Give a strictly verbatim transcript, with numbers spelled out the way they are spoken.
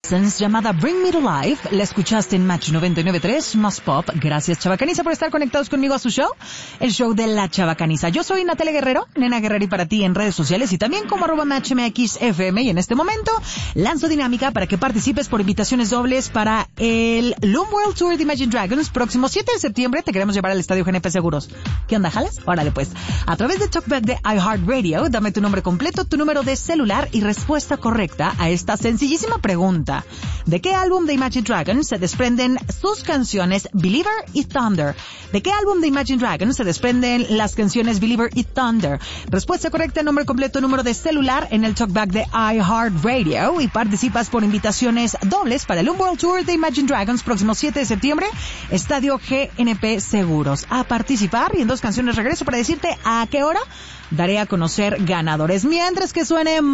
Essence llamada Bring Me to Life. La escuchaste en Match noventa y nueve punto tres más Pop. Gracias, Chavacaniza, por estar conectados conmigo a su show, el show de la Chavacaniza. Yo soy Natalia Guerrero, Nena Guerrero, y para ti en redes sociales y también como arroba MatchMXFM. Y en este momento lanzo dinámica para que participes por invitaciones dobles para el Loom World Tour de Imagine Dragons. Próximo siete de septiembre te queremos llevar al Estadio G N P Seguros. ¿Qué onda, jalas? Órale pues. A través de Talkback de iHeartRadio, dame tu nombre completo, tu número de celular y respuesta correcta a esta sencillísima pregunta. ¿De qué álbum de Imagine Dragons se desprenden sus canciones Believer y Thunder? ¿De qué álbum de Imagine Dragons se desprenden las canciones Believer y Thunder? Respuesta correcta, nombre completo, número de celular en el Talkback de iHeartRadio y participas por invitaciones dobles para el World Tour de Imagine Dragons próximo siete de septiembre, Estadio G N P Seguros. A participar y en dos canciones regreso para decirte a qué hora daré a conocer ganadores. Mientras que suene